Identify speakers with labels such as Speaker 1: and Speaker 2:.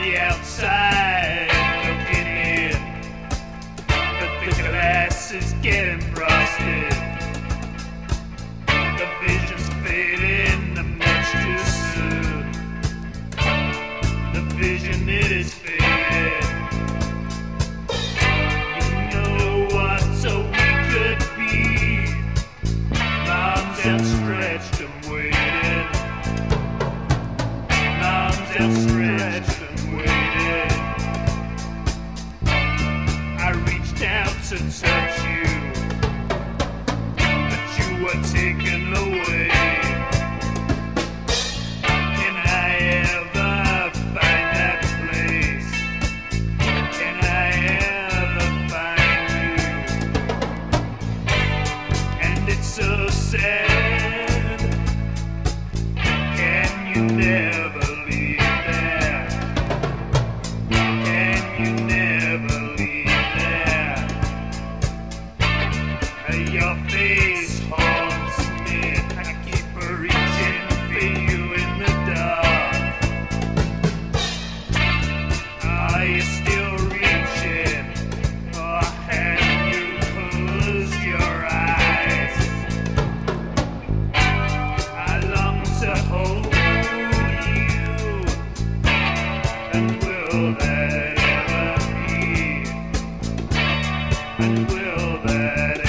Speaker 1: the outside looking in, but the glass is getting frosted. The vision's fading, the much too soon. The vision, it is fading. You know what, so we could be. Arms outstretched and waiting. Arms outstretched and waiting. I reached out to touch you, but you were taken away. Can I ever find that place? Can I ever find you? And it's so sad. Can you never leave there? Can you never leave there? Your face haunts me. I keep reaching for you in the dark. Are you still reaching? Or have you closed your eyes? I long to hold you. And will that ever be? And will that